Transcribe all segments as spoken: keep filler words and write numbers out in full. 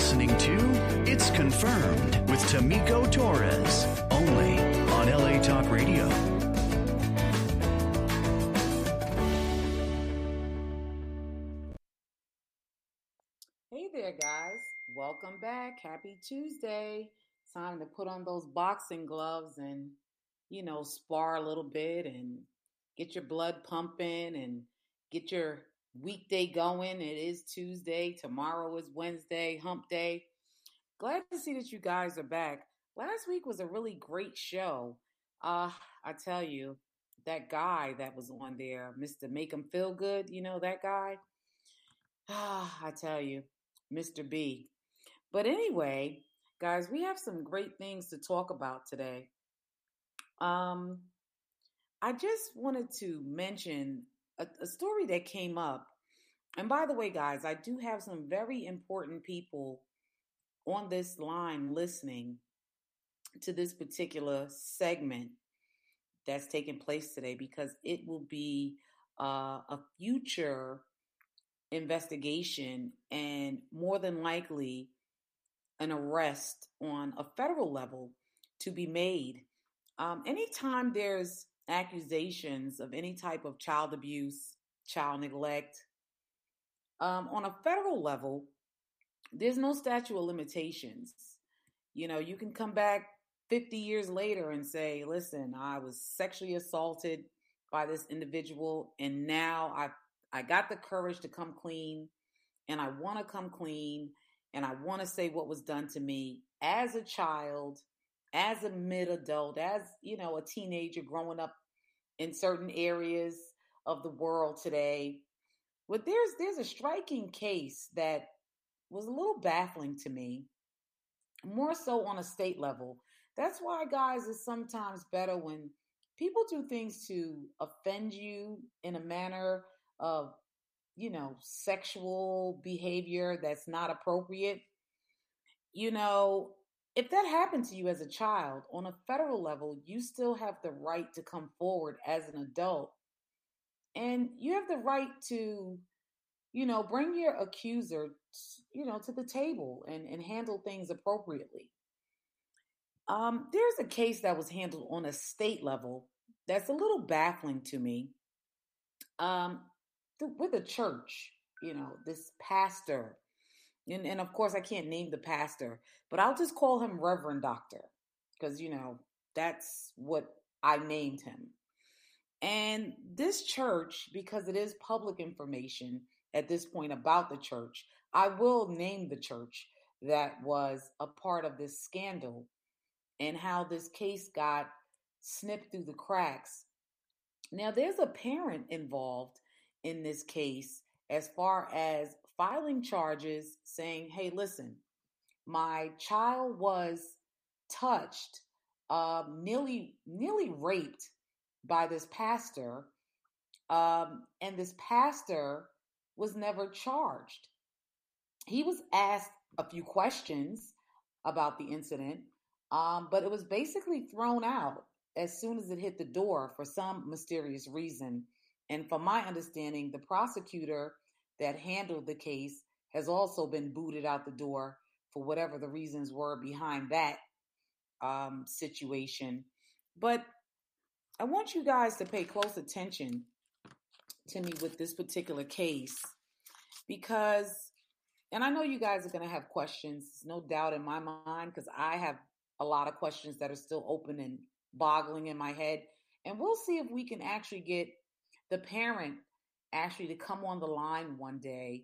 listening to It's Confirmed with Tamiko Torres, only on L A Talk Radio. Hey there, guys. Welcome back. Happy Tuesday. Time to put on those boxing gloves and, you know, spar a little bit and get your blood pumping and get your weekday going. It is Tuesday. Tomorrow is Wednesday, hump day. Glad to see that you guys are back. Last week was a really great show. Uh, I tell you, that guy that was on there, Mister Make 'em Feel Good, you know, that guy. Ah, I tell you, Mister B. But anyway, guys, we have some great things to talk about today. Um, I just wanted to mention a, a story that came up. And by the way, guys, I do have some very important people on this line listening to this particular segment that's taking place today because it will be uh, a future investigation and more than likely an arrest on a federal level to be made. Um, anytime there's accusations of any type of child abuse, child neglect, um, on a federal level, there's no statute of limitations. You know, you can come back fifty years later and say, listen, I was sexually assaulted by this individual, and now I I got the courage to come clean, and I want to come clean, and I want to say what was done to me as a child, as a mid-adult, as, you know, a teenager growing up in certain areas of the world today. But there's there's a striking case that was a little baffling to me, more so on a state level. That's why, guys, it's sometimes better when people do things to offend you in a manner of, you know, sexual behavior that's not appropriate. You know, if that happened to you as a child on a federal level, you still have the right to come forward as an adult. And you have the right to, you know, bring your accuser, you know, to the table and, and handle things appropriately. Um, there's a case that was handled on a state level that's a little baffling to me. Um, th- with a church, you know, this pastor, and, and of course I can't name the pastor, but I'll just call him Reverend Doctor because, you know, that's what I named him. And this church, because it is public information at this point about the church, I will name the church that was a part of this scandal and how this case got snipped through the cracks. Now, there's a parent involved in this case as far as filing charges saying, hey, listen, my child was touched, uh, nearly, nearly raped by this pastor, um, and this pastor was never charged. He was asked a few questions about the incident, um, but it was basically thrown out as soon as it hit the door for some mysterious reason. And from my understanding, the prosecutor that handled the case has also been booted out the door for whatever the reasons were behind that um, situation. But I want you guys to pay close attention to me with this particular case because, and I know you guys are going to have questions, no doubt in my mind, because I have a lot of questions that are still open and boggling in my head. And we'll see if we can actually get the parent actually to come on the line one day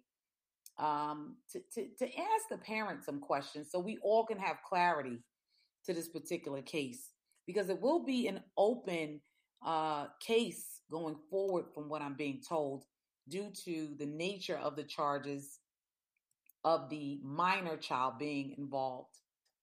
um, to, to, to ask the parent some questions so we all can have clarity to this particular case, because it will be an open uh, case going forward from what I'm being told due to the nature of the charges of the minor child being involved.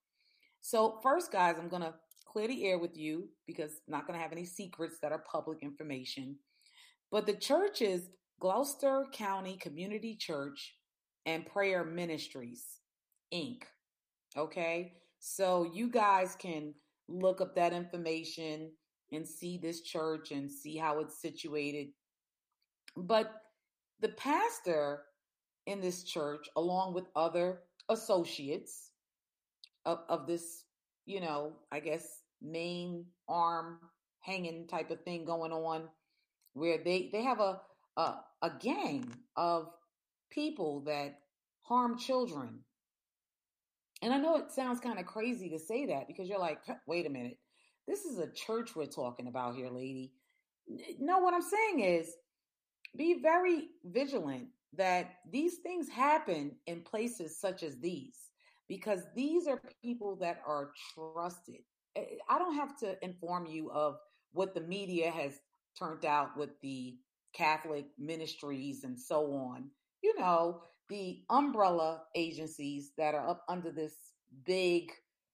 So first, guys, I'm going to clear the air with you because I'm not going to have any secrets that are public information. But the church is Gloucester County Community Church and Prayer Ministries, Incorporated. Okay? So you guys can look up that information and see this church and see how it's situated. But the pastor in this church, along with other associates of, of this, you know, I guess main arm hanging type of thing going on, where they they have a a, a gang of people that harm children. And I know it sounds kind of crazy to say that, because you're like, wait a minute, this is a church we're talking about here, lady. No, what I'm saying is, be very vigilant that these things happen in places such as these, because these are people that are trusted. I don't have to inform you of what the media has turned out with the Catholic ministries and so on. You know, the umbrella agencies that are up under this big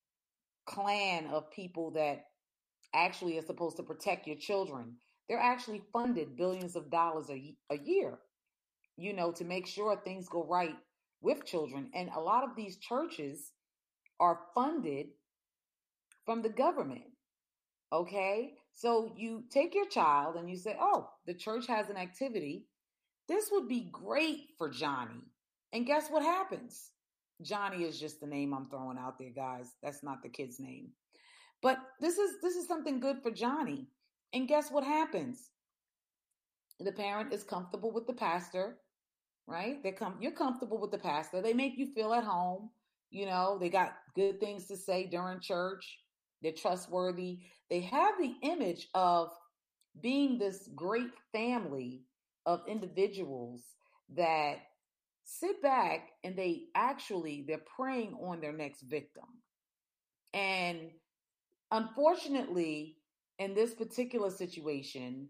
clan of people that actually are supposed to protect your children. They're actually funded billions of dollars a, a year, you know, to make sure things go right with children. And a lot of these churches are funded from the government. Okay. So you take your child and you say, oh, the church has an activity. This would be great for Johnny. And guess what happens? Johnny is just the name I'm throwing out there, guys. That's not the kid's name. But this is this is something good for Johnny. And guess what happens? The parent is comfortable with the pastor, right? They come, you're comfortable with the pastor. They make you feel at home. You know, they got good things to say during church. They're trustworthy. They have the image of being this great family of individuals that sit back and they actually, they're preying on their next victim. And unfortunately, in this particular situation,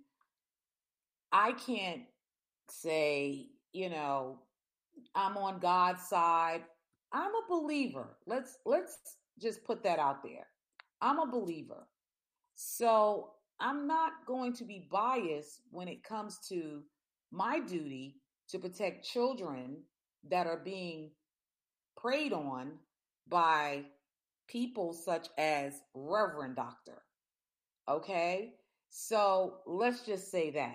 I can't say, you know, I'm on God's side. I'm a believer. Let's let's just put that out there. I'm a believer. So I'm not going to be biased when it comes to my duty to protect children that are being preyed on by people such as Reverend Doctor. Okay? So let's just say that.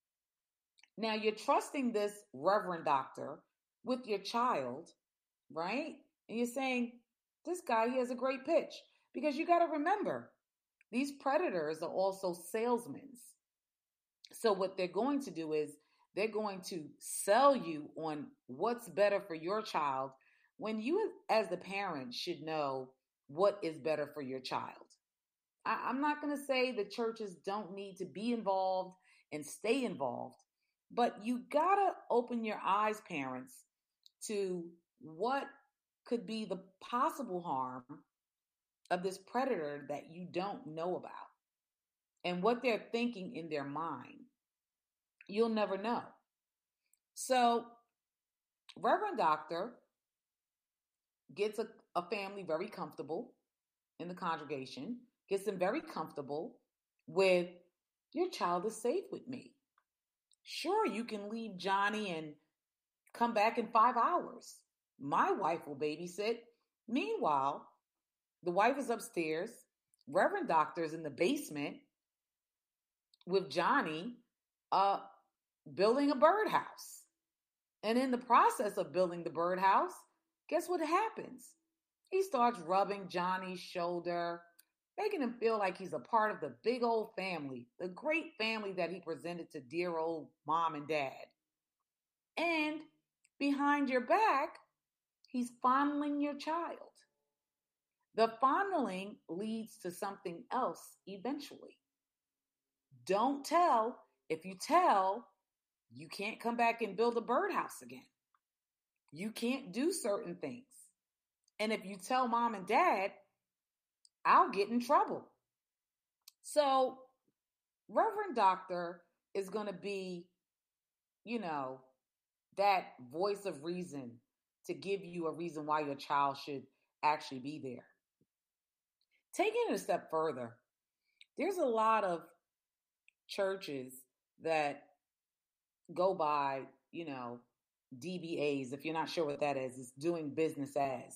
Now you're trusting this Reverend Doctor with your child, right? And you're saying, this guy, he has a great pitch. Because you got to remember, these predators are also salesmen. So what they're going to do is they're going to sell you on what's better for your child, when you as the parent should know what is better for your child. I, I'm not going to say the churches don't need to be involved and stay involved, but you got to open your eyes, parents, to what could be the possible harm of this predator that you don't know about, and what they're thinking in their mind. You'll never know. So Reverend Doctor gets a, a family very comfortable in the congregation, gets them very comfortable with, your child is safe with me. Sure, you can leave Johnny and come back in five hours. My wife will babysit. Meanwhile, the wife is upstairs. Reverend Doctor's in the basement with Johnny, uh, building a birdhouse. And in the process of building the birdhouse, guess what happens? He starts rubbing Johnny's shoulder, making him feel like he's a part of the big old family, the great family that he presented to dear old mom and dad. And behind your back, he's fondling your child. The fondling leads to something else eventually. Don't tell. If you tell, you can't come back and build a birdhouse again. You can't do certain things. And if you tell mom and dad, I'll get in trouble. So Reverend Doctor is going to be, you know, that voice of reason to give you a reason why your child should actually be there. Taking it a step further, there's a lot of churches that go by, you know, D B As. If you're not sure what that is, it's doing business as.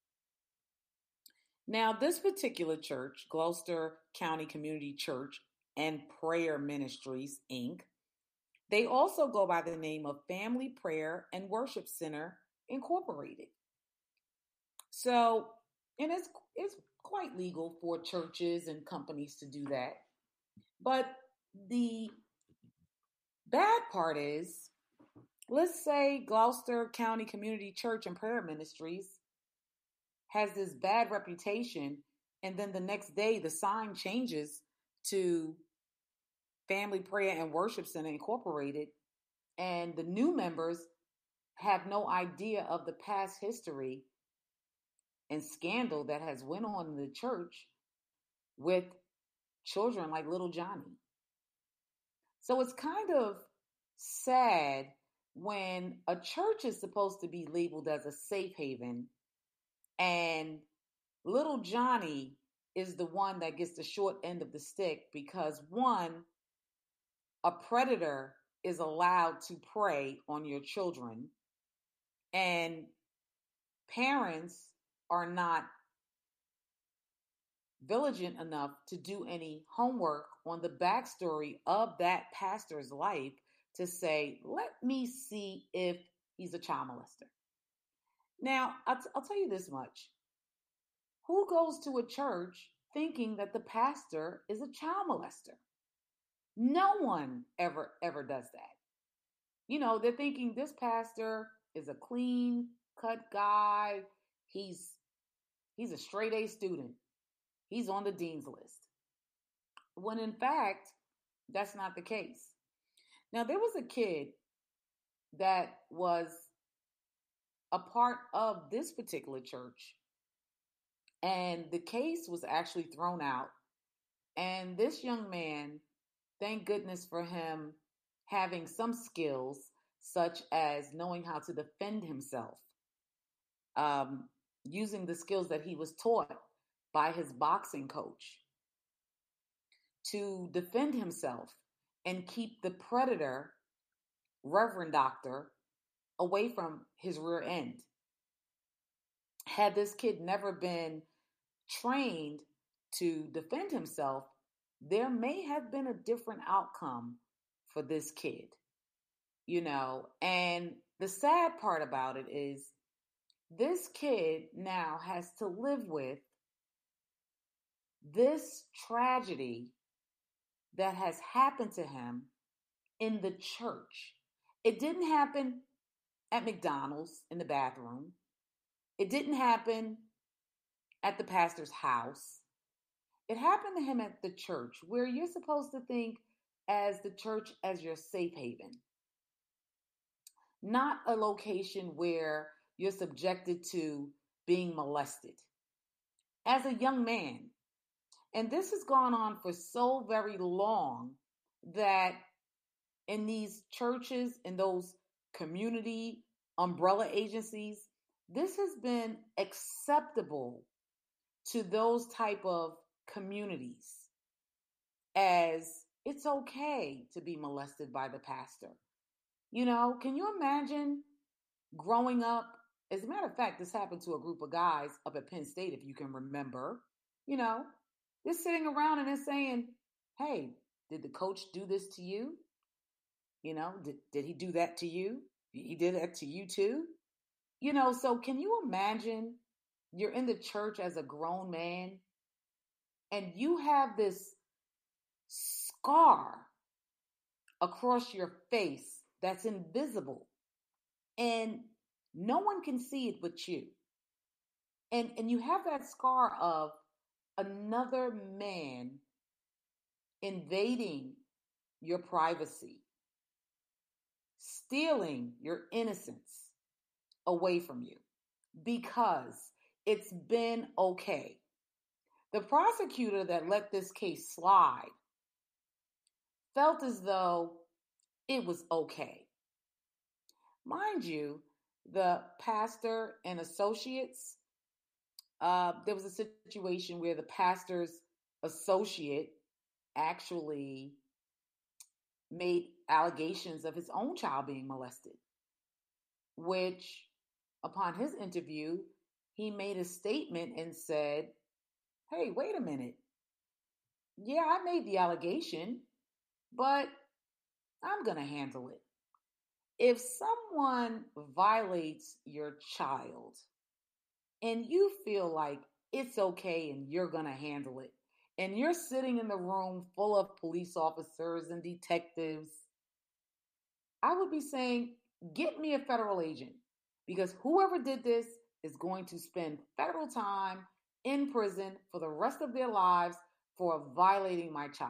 Now, this particular church, Gloucester County Community Church and Prayer Ministries, Incorporated, they also go by the name of Family Prayer and Worship Center, Incorporated. So, and it's it's quite legal for churches and companies to do that. But the bad part is, let's say Gloucester County Community Church and Prayer Ministries has this bad reputation, and then the next day the sign changes to Family Prayer and Worship Center Incorporated, and the new members have no idea of the past history and scandal that has went on in the church with children like little Johnny. So it's kind of sad when a church is supposed to be labeled as a safe haven and little Johnny is the one that gets the short end of the stick because, one, a predator is allowed to prey on your children, and parents are not vigilant enough to do any homework on the backstory of that pastor's life to say, let me see if he's a child molester. Now, I'll, t- I'll tell you this much. Who goes to a church thinking that the pastor is a child molester? No one ever, ever does that. You know, they're thinking this pastor is a clean cut guy. He's he's a straight A student. He's on the dean's list. When in fact, that's not the case. Now, there was a kid that was a part of this particular church, and the case was actually thrown out. And this young man, thank goodness for him having some skills, such as knowing how to defend himself, um, using the skills that he was taught by his boxing coach to defend himself and keep the predator, Reverend Doctor, away from his rear end. Had this kid never been trained to defend himself, there may have been a different outcome for this kid, you know. And the sad part about it is this kid now has to live with this tragedy that has happened to him in the church. It didn't happen at McDonald's in the bathroom. It didn't happen at the pastor's house. It happened to him at the church, where you're supposed to think as the church as your safe haven, not a location where you're subjected to being molested. As a young man, and this has gone on for so very long that in these churches, in those community umbrella agencies, this has been acceptable to those type of communities, as it's okay to be molested by the pastor. You know, can you imagine growing up? As a matter of fact, this happened to a group of guys up at Penn State, if you can remember. You know, they're sitting around and they're saying, hey, did the coach do this to you? You know, did, did he do that to you? He did that to you too? You know, so can you imagine you're in the church as a grown man and you have this scar across your face that's invisible and no one can see it but you. And, and you have that scar of another man invading your privacy, stealing your innocence away from you because it's been okay. The prosecutor that let this case slide felt as though it was okay. Mind you, the pastor and associates, uh, there was a situation where the pastor's associate actually made allegations of his own child being molested, which upon his interview, he made a statement and said, hey, wait a minute. Yeah, I made the allegation, but I'm going to handle it. If someone violates your child and you feel like it's okay and you're going to handle it, and you're sitting in the room full of police officers and detectives, I would be saying, get me a federal agent, because whoever did this is going to spend federal time in prison for the rest of their lives for violating my child.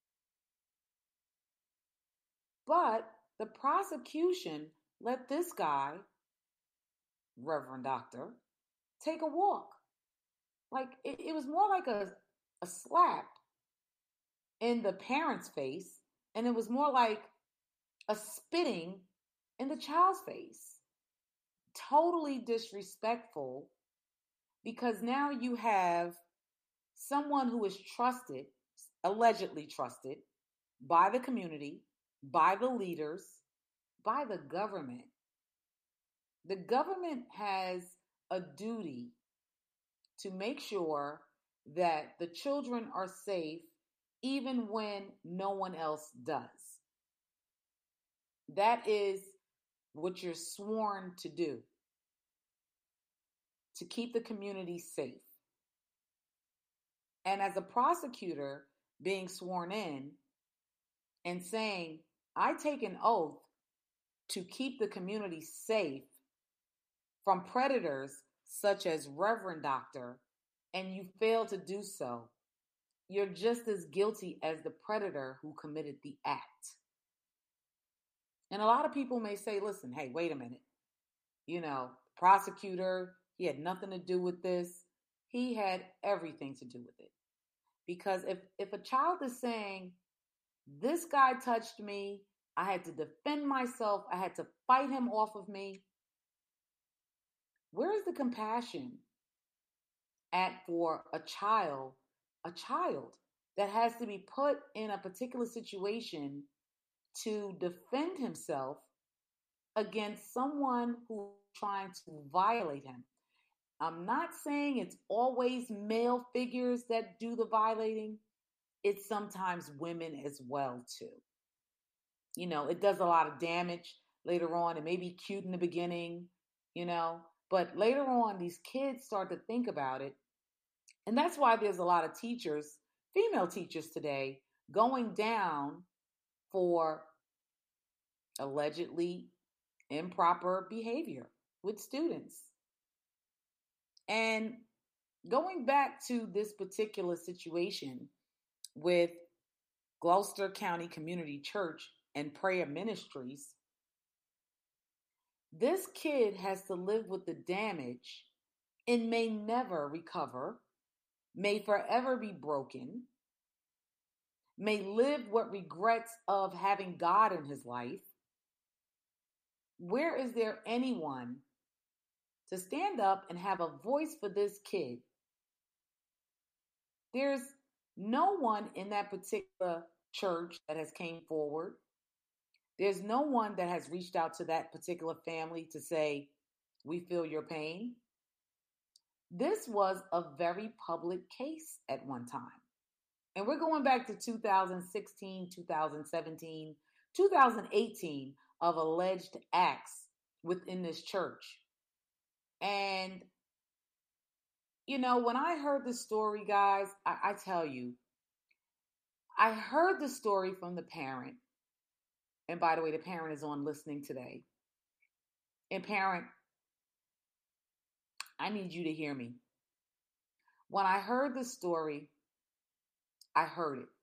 But the prosecution let this guy, Reverend Doctor, take a walk. Like it, it was more like a, a slap in the parent's face, and it was more like a spitting in the child's face. Totally disrespectful, because now you have someone who is trusted, allegedly trusted, by the community, by the leaders, by the government. The government has a duty to make sure that the children are safe even when no one else does. That is what you're sworn to do, to keep the community safe. And as a prosecutor being sworn in and saying, I take an oath to keep the community safe from predators such as Reverend Doctor, and you fail to do so, you're just as guilty as the predator who committed the act. And a lot of people may say, listen, hey, wait a minute. You know, prosecutor, he had nothing to do with this. He had everything to do with it. Because if, if a child is saying, this guy touched me, I had to defend myself, I had to fight him off of me, where is the compassion at for a child, a child that has to be put in a particular situation to defend himself against someone who's trying to violate him? I'm not saying it's always male figures that do the violating. It's sometimes women as well, too. You know, it does a lot of damage later on. It may be cute in the beginning, you know, but later on, these kids start to think about it. And that's why there's a lot of teachers, female teachers today, going down for allegedly improper behavior with students. And going back to this particular situation with Gloucester County Community Church and Prayer Ministries, this kid has to live with the damage and may never recover, may forever be broken, may live with regrets of having God in his life. Where is there anyone to stand up and have a voice for this kid? There's no one in that particular church that has came forward. There's no one that has reached out to that particular family to say, we feel your pain. This was a very public case at one time. And we're going back to two thousand sixteen, two thousand seventeen, two thousand eighteen of alleged acts within this church. And, you know, when I heard the story, guys, I, I tell you, I heard the story from the parent. And by the way, the parent is on listening today. And parent, I need you to hear me. When I heard the story, I heard it.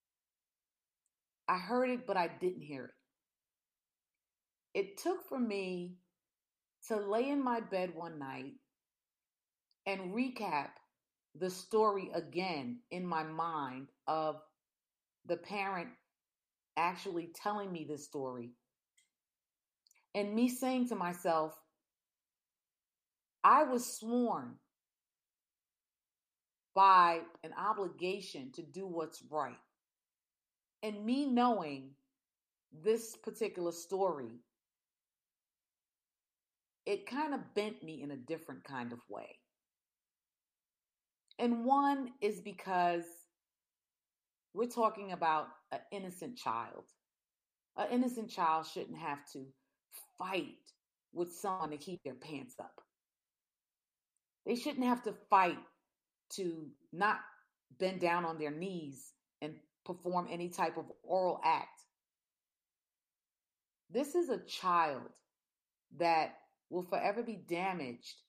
I heard it, but I didn't hear it. It took for me to lay in my bed one night and recap the story again in my mind of the parent actually telling me this story. And me saying to myself, I was sworn by an obligation to do what's right. And me knowing this particular story, it kind of bent me in a different kind of way. And one is because we're talking about an innocent child. An innocent child shouldn't have to fight with someone to keep their pants up. They shouldn't have to fight to not bend down on their knees and perform any type of oral act. This is a child that will forever be damaged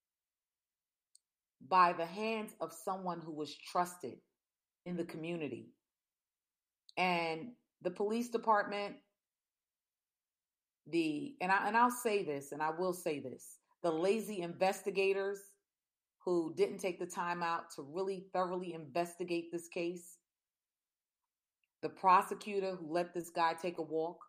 by the hands of someone who was trusted in the community. And the police department, the and I and I'll say this, and I will say this, the lazy investigators who didn't take the time out to really thoroughly investigate this case, the prosecutor who let this guy take a walk.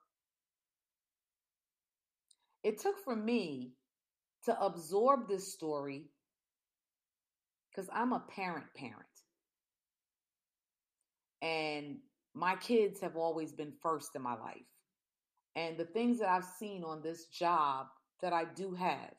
It took for me to absorb this story because I'm a parent parent. And my kids have always been first in my life. And the things that I've seen on this job that I do have,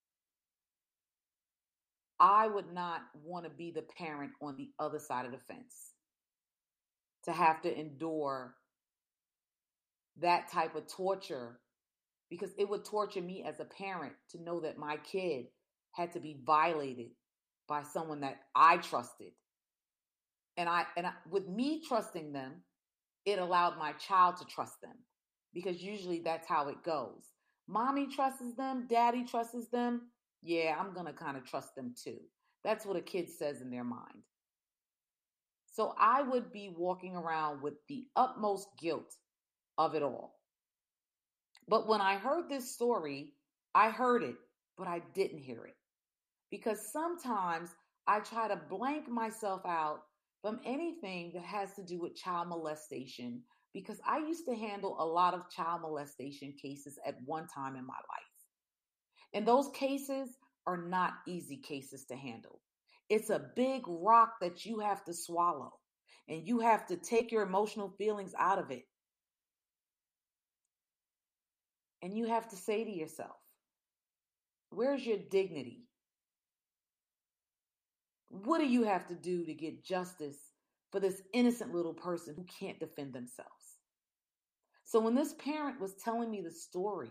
I would not want to be the parent on the other side of the fence, to have to endure that type of torture, because it would torture me as a parent to know that my kid had to be violated by someone that I trusted. And I and I, with me trusting them, it allowed my child to trust them, because usually that's how it goes. Mommy trusts them, daddy trusts them. Yeah, I'm going to kind of trust them too. That's what a kid says in their mind. So I would be walking around with the utmost guilt of it all. But when I heard this story, I heard it, but I didn't hear it. Because sometimes I try to blank myself out from anything that has to do with child molestation, because I used to handle a lot of child molestation cases at one time in my life. And those cases are not easy cases to handle. It's a big rock that you have to swallow, and you have to take your emotional feelings out of it. And you have to say to yourself, where's your dignity? What do you have to do to get justice for this innocent little person who can't defend themselves? So when this parent was telling me the story,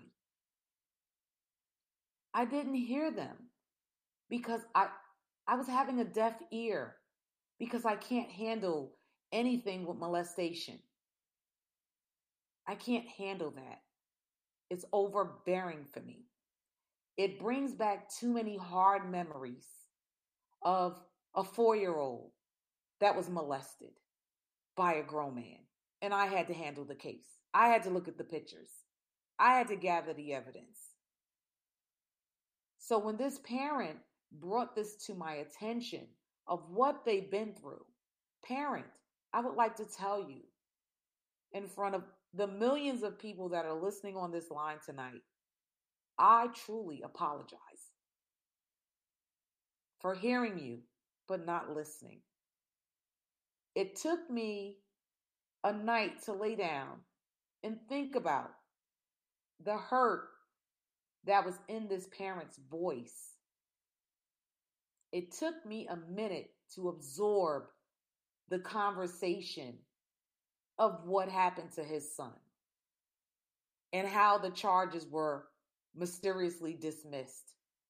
I didn't hear them because I, I was having a deaf ear, because I can't handle anything with molestation. I can't handle that. It's overbearing for me. It brings back too many hard memories of a four-year-old that was molested by a grown man. And I had to handle the case. I had to look at the pictures. I had to gather the evidence. So when this parent brought this to my attention of what they've been through, parent, I would like to tell you in front of the millions of people that are listening on this line tonight, I truly apologize for hearing you, but not listening. It took me a night to lay down and think about the hurt that was in this parent's voice. It took me a minute to absorb the conversation of what happened to his son and how the charges were mysteriously dismissed.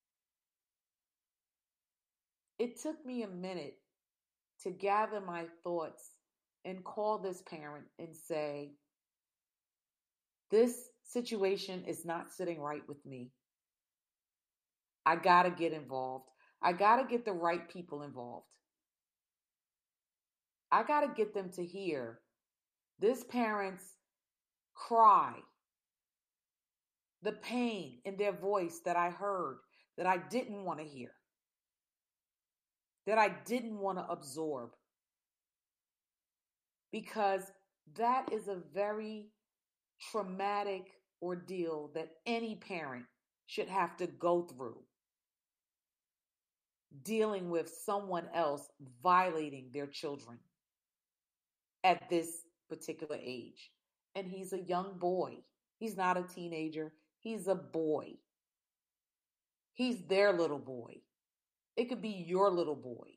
It took me a minute to gather my thoughts and call this parent and say, this situation is not sitting right with me. I got to get involved. I got to get the right people involved. I got to get them to hear this parent's cry, the pain in their voice that I heard, that I didn't want to hear, that I didn't want to absorb. Because that is a very traumatic ordeal that any parent should have to go through, dealing with someone else violating their children at this particular age. And he's a young boy. He's not a teenager. He's a boy. He's their little boy. It could be your little boy.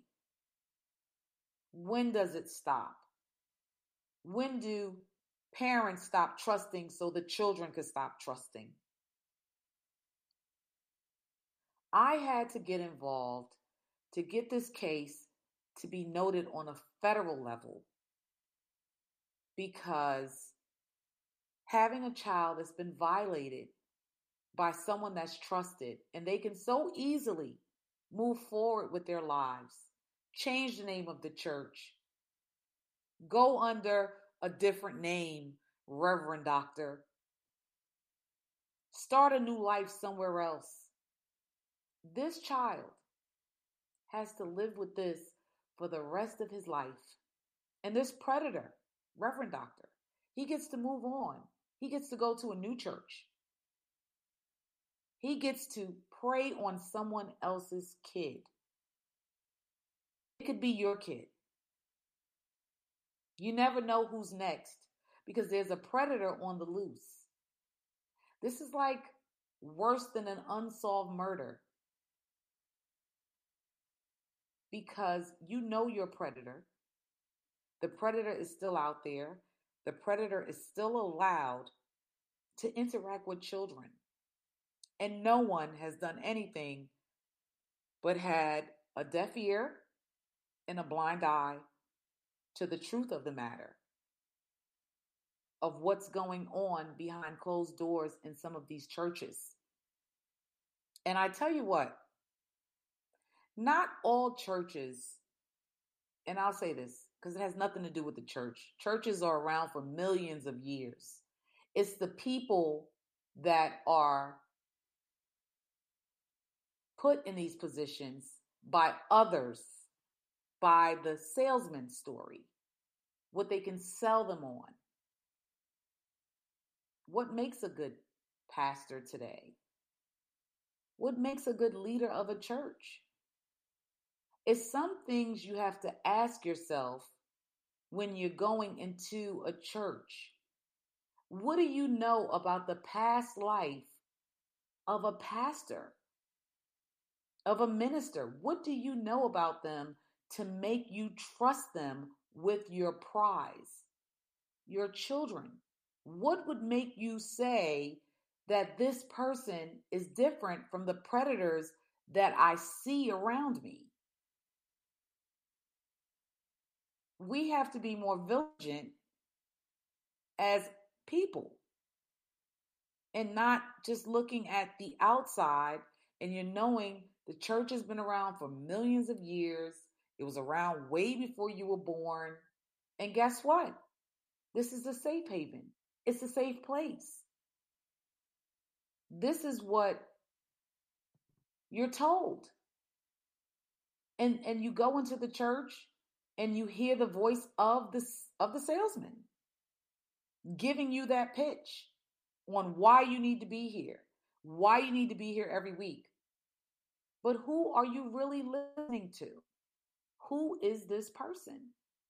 When does it stop? When do parents stop trusting so the children can stop trusting? I had to get involved to get this case to be noted on a federal level because having a child that's been violated by someone that's trusted, and they can so easily move forward with their lives, change the name of the church, go under a different name, Reverend Doctor, start a new life somewhere else. This child has to live with this for the rest of his life. And this predator, Reverend Doctor, he gets to move on. He gets to go to a new church. He gets to prey on someone else's kid. It could be your kid. You never know who's next because there's a predator on the loose. This is like worse than an unsolved murder because you know your predator. The predator is still out there. The predator is still allowed to interact with children. And no one has done anything but had a deaf ear and a blind eye to the truth of the matter, of what's going on behind closed doors in some of these churches. And I tell you what, not all churches, and I'll say this because it has nothing to do with the church. Churches are around for millions of years. It's the people that are put in these positions by others, by the salesman story, what they can sell them on. What makes a good pastor today? What makes a good leader of a church? It's some things you have to ask yourself when you're going into a church. What do you know about the past life of a pastor, of a minister? What do you know about them to make you trust them with your prize, your children? What would make you say that this person is different from the predators that I see around me? We have to be more vigilant as people and not just looking at the outside and you're knowing the church has been around for millions of years. It was around way before you were born. And guess what? This is a safe haven. It's a safe place. This is what you're told. And and you go into the church and you hear the voice of the, of the salesman giving you that pitch on why you need to be here, why you need to be here every week. But who are you really listening to? Who is this person?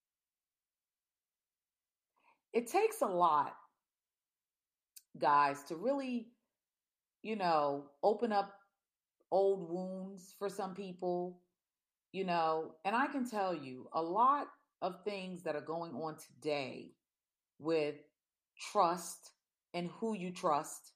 It takes a lot, guys, to really, you know, open up old wounds for some people, you know, and I can tell you a lot of things that are going on today with trust and who you trust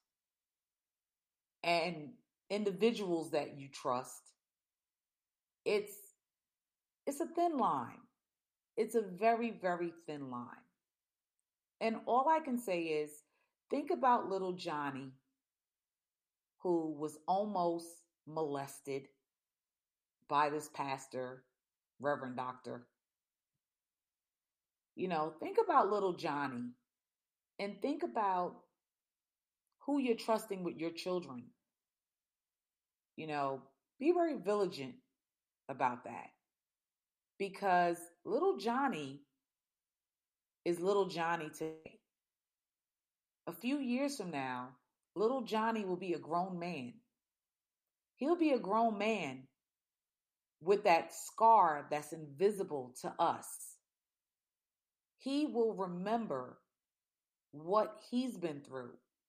and individuals that you trust. It's it's a thin line. It's a very, very thin line. And all I can say is think about little Johnny, who was almost molested by this pastor, Reverend Doctor. You know, think about little Johnny and think about who you're trusting with your children. You know, be very vigilant about that because little Johnny is little Johnny today. A few years from now, little Johnny will be a grown man. He'll be a grown man with that scar that's invisible to us. He will remember what he's been through.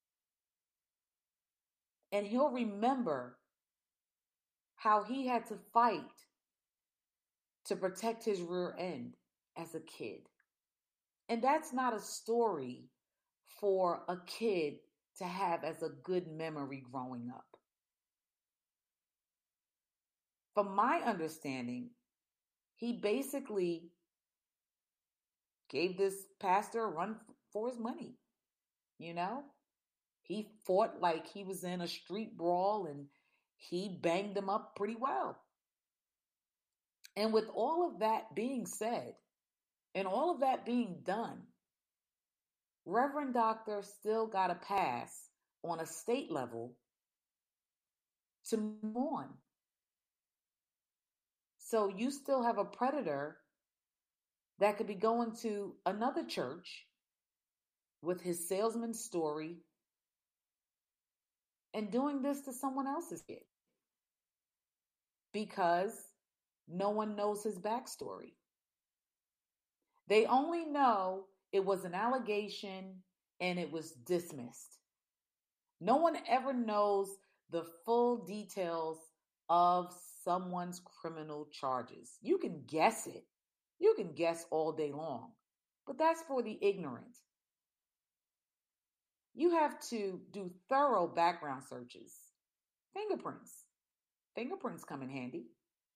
And he'll remember how he had to fight to protect his rear end as a kid. And that's not a story for a kid to have as a good memory growing up. from my understanding, he basically gave this pastor a run for his money. You know, he fought like he was in a street brawl and he banged them up pretty well. And with all of that being said, and all of that being done, Reverend Doctor still got a pass on a state level to move on. So you still have a predator that could be going to another church with his salesman story and doing this to someone else's kid because no one knows his backstory. They only know it was an allegation and it was dismissed. No one ever knows the full details of someone's criminal charges. You can guess it. You can guess all day long, but that's for the ignorant. You have to do thorough background searches. Fingerprints. Fingerprints come in handy.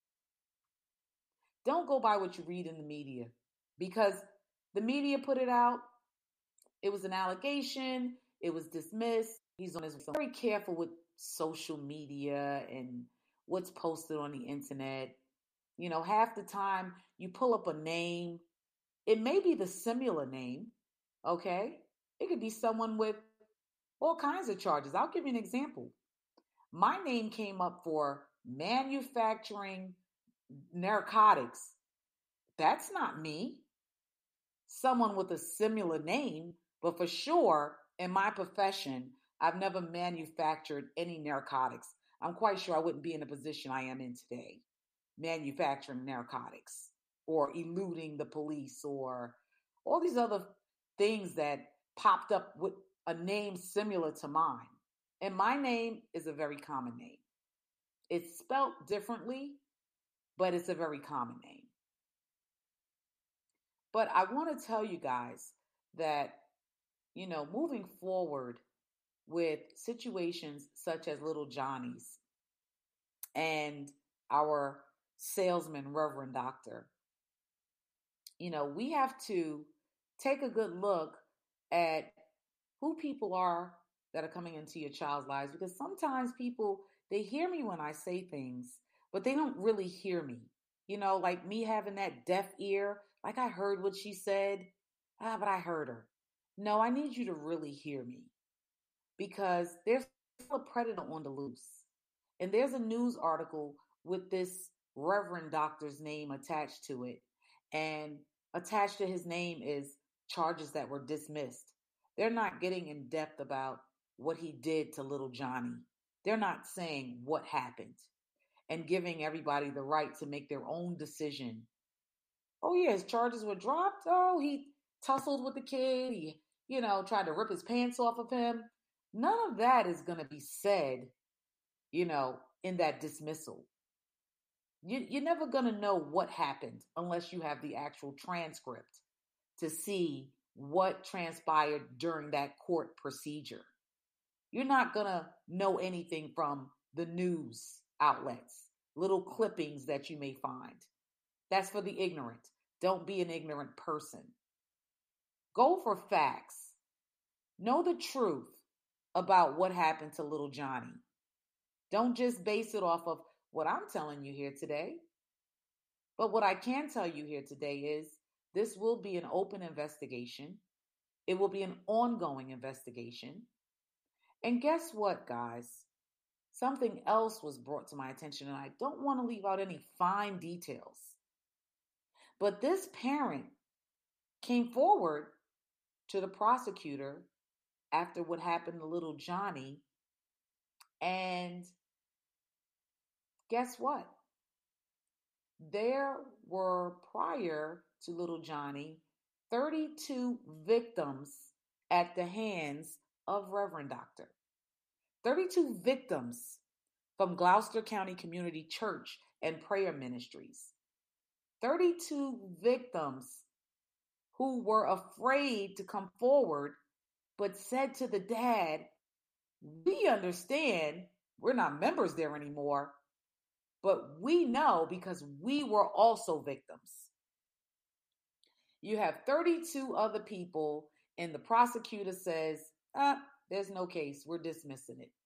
Don't go by what you read in the media because the media put it out. It was an allegation. It was dismissed. He's on his way. Very careful with social media and what's posted on the internet. You know, half the time you pull up a name. It may be the similar name, okay? It could be someone with all kinds of charges. I'll give you an example. My name came up for manufacturing narcotics. That's not me. Someone with a similar name, but for sure, in my profession, I've never manufactured any narcotics. I'm quite sure I wouldn't be in the position I am in today, manufacturing narcotics or eluding the police or all these other things that popped up with a name similar to mine. And my name is a very common name. It's spelt differently, but it's a very common name. But I want to tell you guys that, you know, moving forward with situations such as Little Johnny's and our salesman, Reverend Doctor, you know, we have to take a good look at who people are that are coming into your child's lives, because sometimes people, they hear me when I say things, but they don't really hear me. You know, like me having that deaf ear, like I heard what she said, ah, but I heard her. No, I need you to really hear me because there's a predator on the loose. And there's a news article with this Reverend Doctor's name attached to it. And attached to his name is charges that were dismissed. They're not getting in depth about what he did to little Johnny. They're not saying what happened and giving everybody the right to make their own decision. Oh, yeah, his charges were dropped. Oh, he tussled with the kid. He, you know, tried to rip his pants off of him. None of that is going to be said, you know, in that dismissal. You, you're never going to know what happened unless you have the actual transcript to see what transpired during that court procedure. You're not going to know anything from the news outlets, little clippings that you may find. That's for the ignorant. Don't be an ignorant person. Go for facts. Know the truth about what happened to little Johnny. Don't just base it off of what I'm telling you here today. But what I can tell you here today is this will be an open investigation. It will be an ongoing investigation. And guess what, guys? Something else was brought to my attention, and I don't want to leave out any fine details. But this parent came forward to the prosecutor after what happened to little Johnny. And guess what? There were, prior to little Johnny, thirty-two victims at the hands of Reverend Doctor. thirty-two victims from Gloucester County Community Church and Prayer Ministries. thirty-two victims who were afraid to come forward, but said to the dad, we understand we're not members there anymore, But we know because we were also victims. You have thirty-two other people, and the prosecutor says, ah, there's no case. We're dismissing it.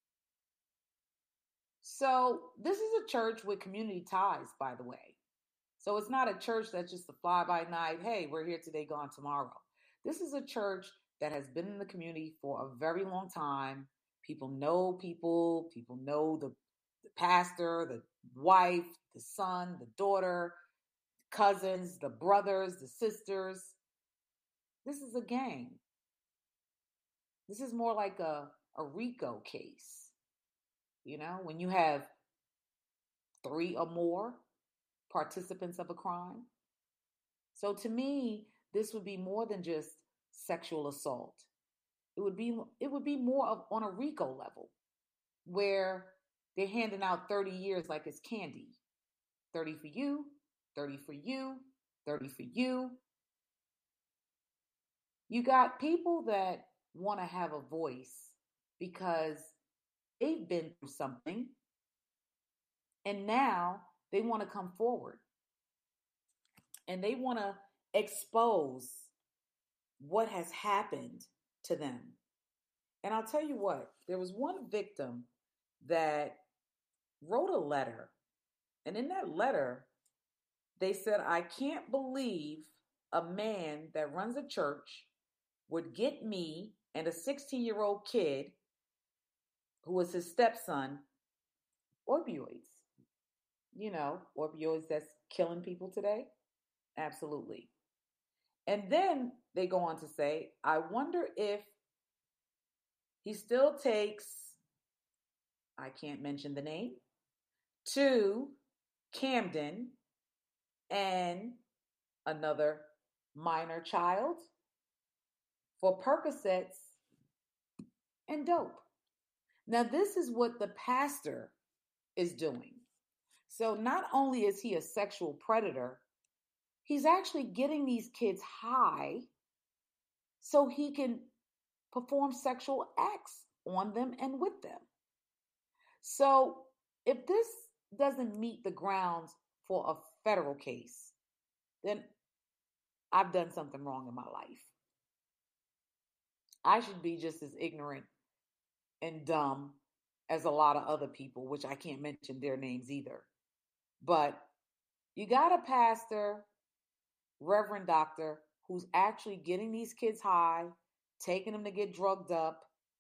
So this is a church with community ties, by the way. So it's not a church that's just a fly-by-night, hey, we're here today, gone tomorrow. This is a church that has been in the community for a very long time. People know people. People know the, the pastor, the wife, the son, the daughter, cousins, the brothers, the sisters. This is a gang. This is more like a, a RICO case. You know, when you have three or more participants of a crime. So to me, this would be more than just sexual assault. It would be it would be more of on a RICO level, where they're handing out thirty years like it's candy. thirty for you, thirty for you, thirty for you. You got people that want to have a voice because they've been through something and now they want to come forward and they want to expose what has happened to them. And I'll tell you what, there was one victim that wrote a letter. And in that letter, they said, I can't believe a man that runs a church would get me and a sixteen-year-old kid who was his stepson opioids. You know, opioids that's killing people today. Absolutely. And then they go on to say, I wonder if he still takes, I can't mention the name, to Camden and another minor child for Percocets and dope. Now, this is what the pastor is doing. So not only is he a sexual predator, he's actually getting these kids high so he can perform sexual acts on them and with them. So if this doesn't meet the grounds for a federal case, then I've done something wrong in my life. I should be just as ignorant and dumb as a lot of other people, which I can't mention their names either. But you got a pastor, reverend doctor, who's actually getting these kids high, taking them to get drugged up.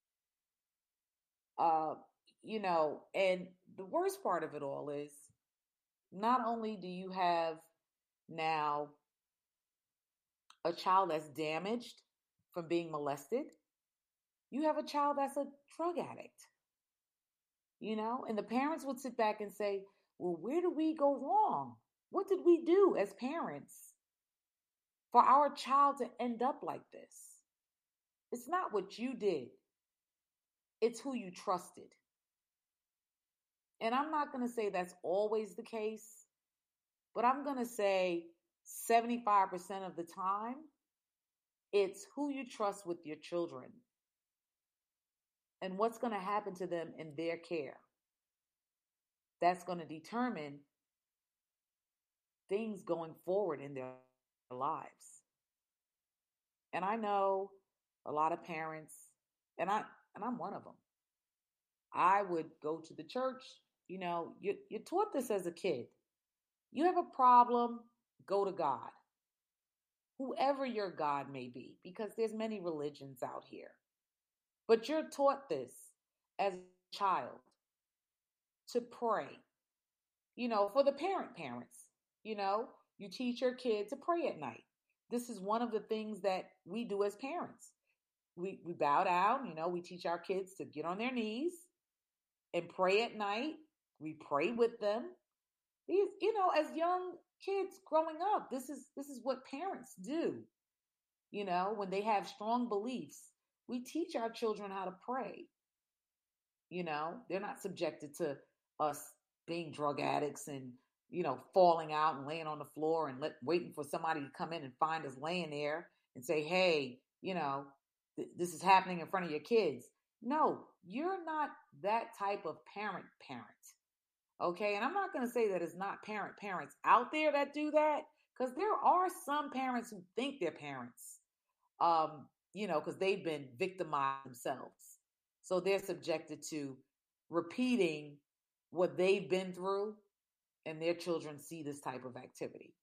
Uh, you know, and the worst part of it all is not only do you have now a child that's damaged from being molested, you have a child that's a drug addict. You know, and the parents would sit back and say, well, where did we go wrong? What did we do as parents for our child to end up like this? It's not what you did. It's who you trusted. And I'm not going to say that's always the case, but I'm going to say seventy-five percent of the time, it's who you trust with your children and what's going to happen to them in their care. That's going to determine things going forward in their lives. And I know a lot of parents, and I and I'm one of them. I would go to the church. You know, you, you're taught this as a kid. You have a problem, go to God. Whoever your God may be, because there's many religions out here. But you're taught this as a child to pray. You know, for the parent parents, you know, you teach your kid to pray at night. This is one of the things that we do as parents. We we bow down, you know, we teach our kids to get on their knees and pray at night. We pray with them. These, you know, as young kids growing up, this is this is what parents do. You know, when they have strong beliefs, we teach our children how to pray. You know, they're not subjected to us being drug addicts and, you know, falling out and laying on the floor and let, waiting for somebody to come in and find us laying there and say, hey, you know, th- this is happening in front of your kids. No, you're not that type of parent parent. Okay, and I'm not going to say that it's not parent parents out there that do that, because there are some parents who think they're parents, um, you know, because they've been victimized themselves. So they're subjected to repeating what they've been through, and their children see this type of activity.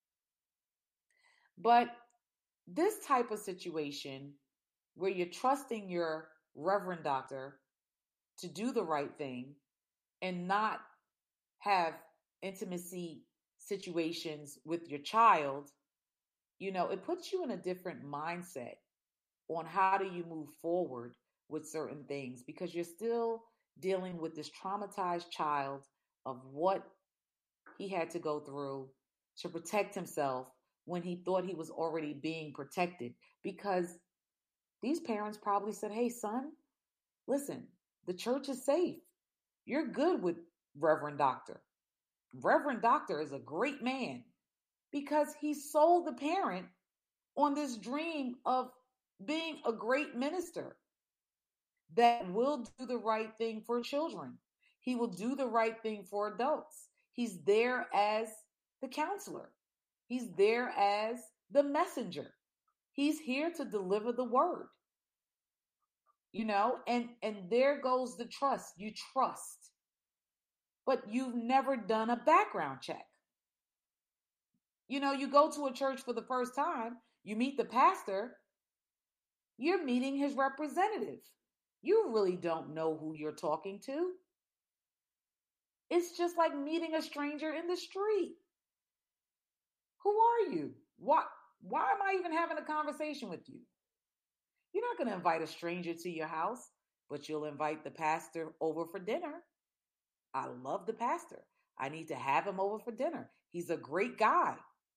But this type of situation where you're trusting your reverend doctor to do the right thing and not have intimacy situations with your child, you know, it puts you in a different mindset on how do you move forward with certain things, because you're still dealing with this traumatized child of what he had to go through to protect himself when he thought he was already being protected. Because these parents probably said, hey, son, listen, the church is safe. You're good with Reverend Doctor. Reverend Doctor is a great man, because he sold the parent on this dream of being a great minister that will do the right thing for children. He will do the right thing for adults. He's there as the counselor. He's there as the messenger. He's here to deliver the word. You know, and and there goes the trust. You trust, but you've never done a background check. You know, you go to a church for the first time, you meet the pastor, you're meeting his representative. You really don't know who you're talking to. It's just like meeting a stranger in the street. Who are you? Why, why am I even having a conversation with you? You're not going to invite a stranger to your house, but you'll invite the pastor over for dinner. I love the pastor. I need to have him over for dinner. He's a great guy.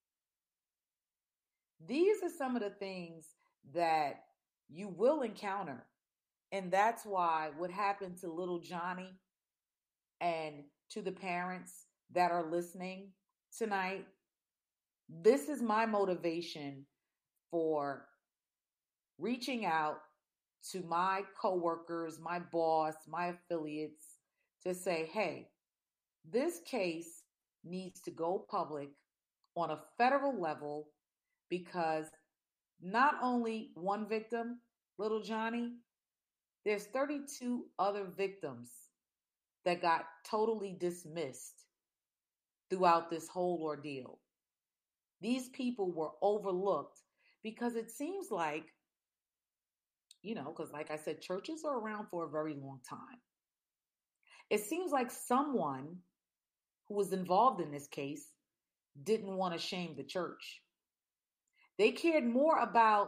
These are some of the things that you will encounter. And that's why what happened to little Johnny, and to the parents that are listening tonight, this is my motivation for reaching out to my coworkers, my boss, my affiliates, to say, hey, this case needs to go public on a federal level, because not only one victim, little Johnny, there's thirty-two other victims that got totally dismissed throughout this whole ordeal. These people were overlooked because it seems like, you know, because like I said, churches are around for a very long time. It seems like someone who was involved in this case didn't want to shame the church. They cared more about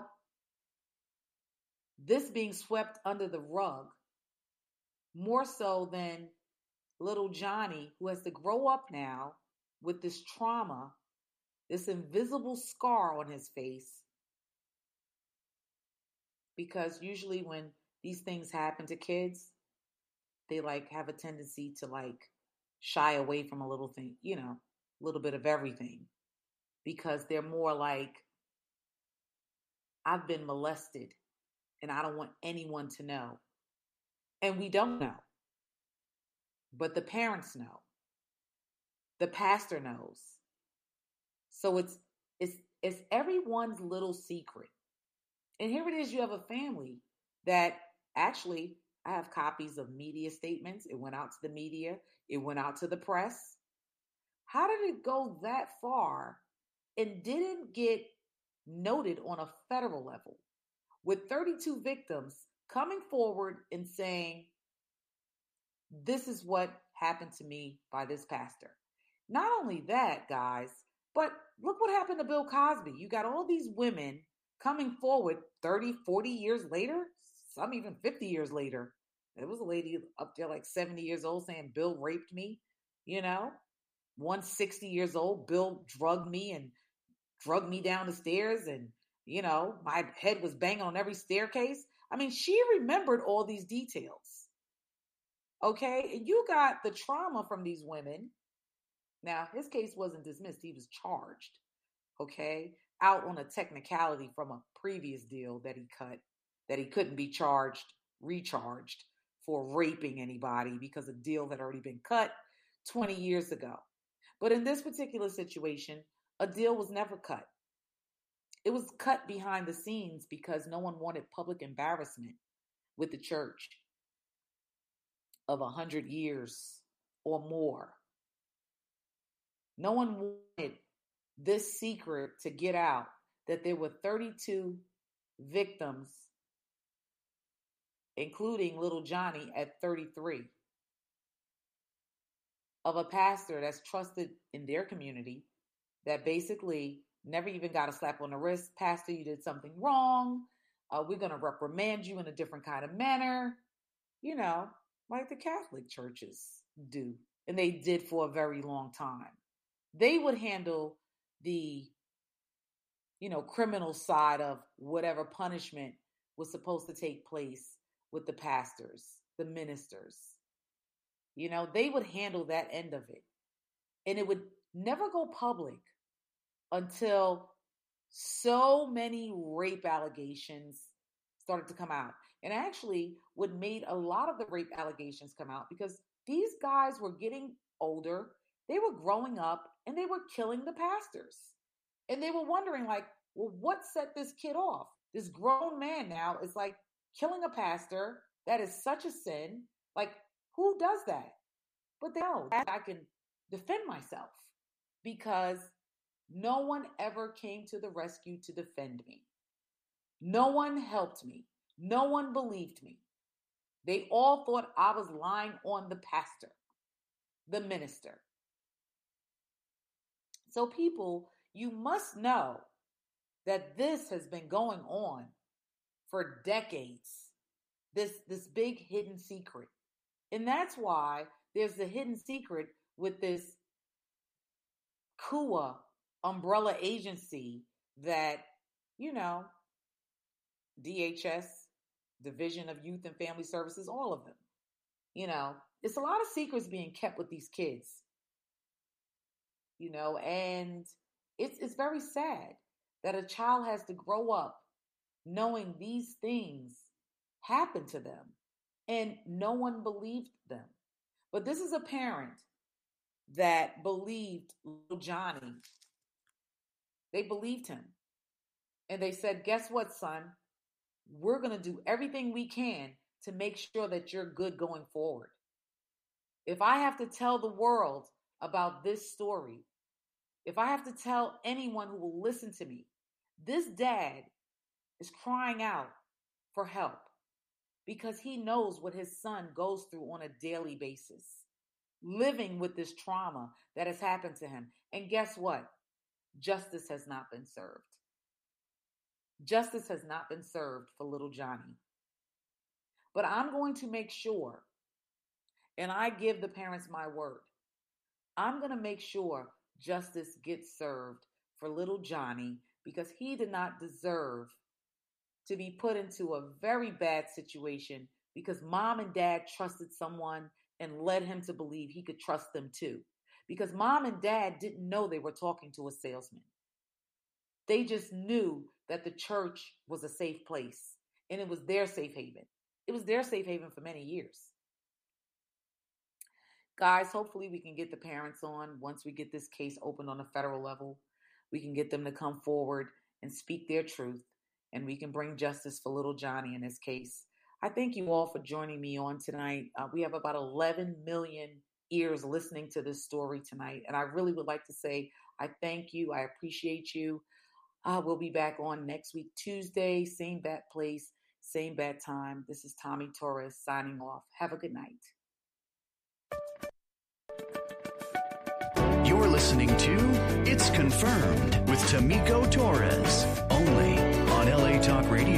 this being swept under the rug, more so than little Johnny, who has to grow up now with this trauma, this invisible scar on his face. Because usually when these things happen to kids, they like have a tendency to like shy away from a little thing, you know, a little bit of everything, because they're more like, I've been molested and I don't want anyone to know. And we don't know, but the parents know. The pastor knows. So it's it's it's everyone's little secret. And here it is, you have a family that actually, I have copies of media statements. It went out to the media. It went out to the press. How did it go that far and didn't get noted on a federal level, with thirty-two victims coming forward and saying, this is what happened to me by this pastor? Not only that, guys, but look what happened to Bill Cosby. You got all these women coming forward thirty, forty years later, some even fifty years later. There was a lady up there like seventy years old saying Bill raped me, you know. one sixty years old, Bill drugged me and drugged me down the stairs, and, you know, my head was banging on every staircase. I mean, she remembered all these details. Okay, and you got the trauma from these women. Now, his case wasn't dismissed. He was charged, okay, out on a technicality from a previous deal that he cut, that he couldn't be charged, recharged for raping anybody, because a deal had already been cut twenty years ago. But in this particular situation, a deal was never cut. It was cut behind the scenes because no one wanted public embarrassment with the church of a hundred years or more. No one wanted this secret to get out that there were thirty-two victims, including little Johnny at thirty-three, of a pastor that's trusted in their community that basically never even got a slap on the wrist. Pastor, you did something wrong. Uh, we're going to reprimand you in a different kind of manner, you know, like the Catholic churches do. And they did for a very long time. They would handle the, you know, criminal side of whatever punishment was supposed to take place with the pastors, the ministers. You know, they would handle that end of it. And it would never go public until so many rape allegations started to come out. And actually, what made a lot of the rape allegations come out, because these guys were getting older, they were growing up, and they were killing the pastors. And they were wondering, like, well, what set this kid off? This grown man now is like killing a pastor. That is such a sin. Like, who does that? But they know that I can defend myself because no one ever came to the rescue to defend me. No one helped me. No one believed me. They all thought I was lying on the pastor, the minister. So people, you must know that this has been going on for decades. This, this big hidden secret. And that's why there's the hidden secret with this C U A umbrella agency that, you know, D H S, Division of Youth and Family Services, all of them. You know, it's a lot of secrets being kept with these kids. You know, and it's it's very sad that a child has to grow up knowing these things happen to them and no one believed them. But this is a parent that believed little Johnny. They believed him. And they said, guess what, son? We're going to do everything we can to make sure that you're good going forward. If I have to tell the world about this story, if I have to tell anyone who will listen to me, this dad is crying out for help because he knows what his son goes through on a daily basis, living with this trauma that has happened to him. And guess what? Justice has not been served. Justice has not been served for little Johnny. But I'm going to make sure, and I give the parents my word, I'm going to make sure justice gets served for little Johnny because he did not deserve to be put into a very bad situation because mom and dad trusted someone and led him to believe he could trust them too. Because mom and dad didn't know they were talking to a salesman. They just knew that the church was a safe place and it was their safe haven. It was their safe haven for many years. Guys, hopefully we can get the parents on once we get this case opened on a federal level. We can get them to come forward and speak their truth, and we can bring justice for little Johnny in this case. I thank you all for joining me on tonight. Uh, we have about eleven million ears listening to this story tonight, and I really would like to say I thank you. I appreciate you. Uh, we'll be back on next week, Tuesday, same bat place, same bat time. This is Tommy Torres signing off. Have a good night. You're listening to It's Confirmed with Tamiko Torres, only on L A Talk Radio.